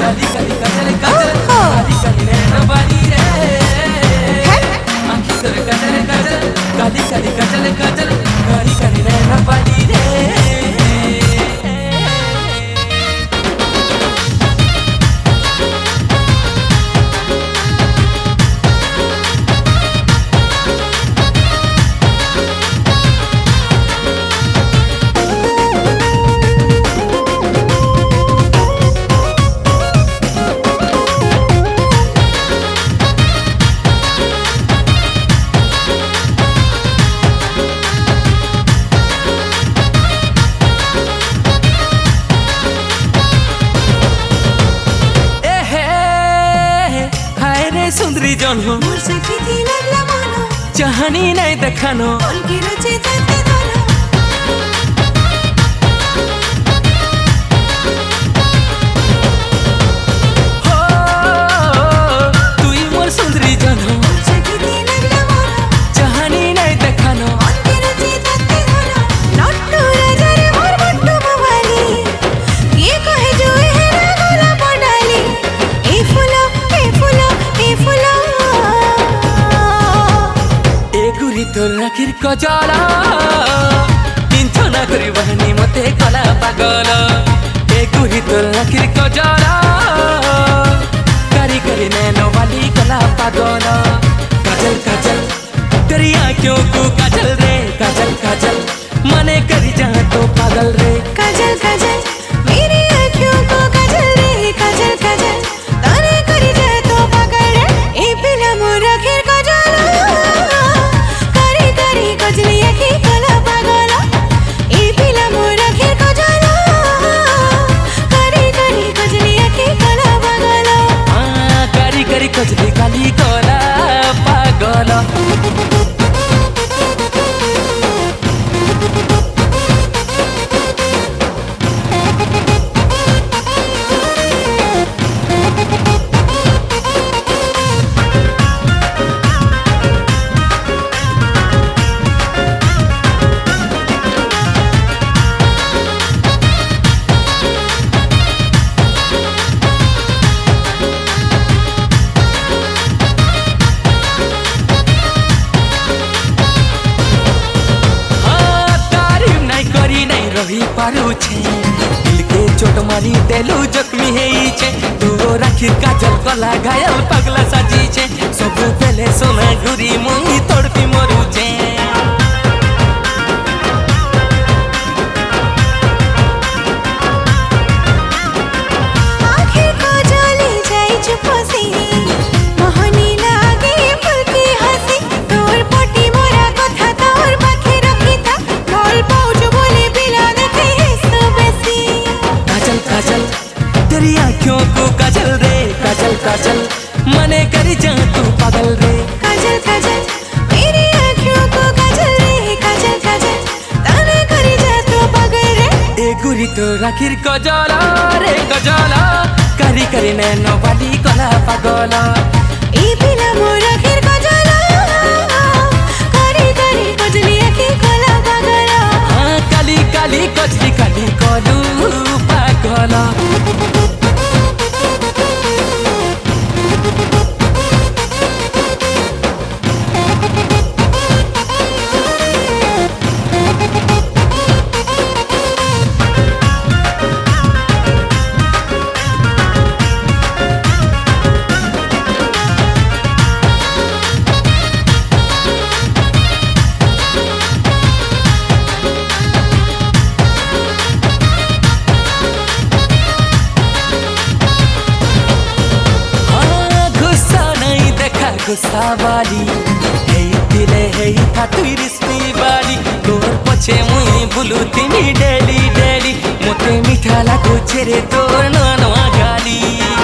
काली काली काजल काजल काली काली नैना वाली रे आँखी तोर काजल काजल काली काली काजल काजल काली काली नैना वाली रे। सुंदरी जन हो चाहनी नहीं देखानो तुई मोर सुंदरी जन हो चाहनी नहीं देखानो तोर आखिर कजला चिंता ना करी बहनी मते कला पागल ए गुरी तोर आखिर कजला करी करी नैनो वाली कला पागल काजल काजल तेरी आँखों को काजल रे काजल काजल मने करी जा तो पागल रे काजल काजल मेरी आँखों को काजल रे काजल काजल तारे करी जा तो पागल रे ए पिला मोर आखिर कजली काली कला पागल दिल के चोट मारी तेलू जख्मी है तू राखिर काजल कला घायल पगला साजी छे सब पहले सोना घुरी मोही तड़पी मरू छे तेरी आँखों को काजल रे काजल काजल मने करी जा तू पागल रे काजल काजल मेरी आँखों को काजल रे काजल काजल तारे करी जा तू पागल रे ए गुरी तो आखिर कजला रे कजला करी करी नैनो वाली कला पागल ए पिला मोर आखिर कजला करी करी कजली आखिर कला पागल हाँ काली काली कजली काली कलू पागल गुस्सा वाली हे दिले हे था तुई रिश्ती वाली तोर पछे मुई बुलू तिनी डेली डेली मोते मीठा लागो छेरे तोर ननवा गाली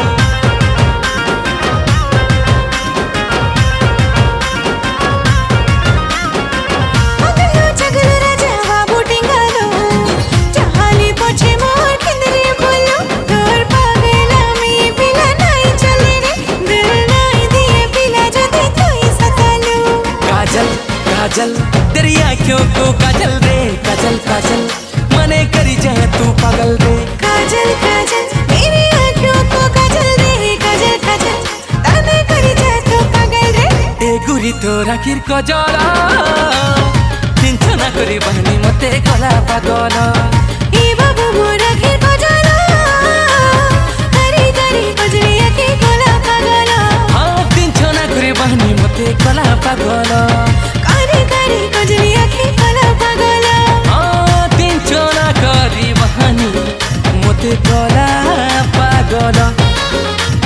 काजल तेरी आँखों को काजल रे काजल काजल मने करी जा तू पागल रे काजल काजल मेरी आँखों को काजल তোর আখির কজল চিন্তা করি বাহানি মতে কলা পাগল ए बाबू मोर आखिर कजल कारी कारी कजली आखि कला पागल চিন্তা করি বাহানি মতে কলা পাগল कारी कारी कजली आखि कला पागल চিন্তা করি বাহানি মতে কলা পাগল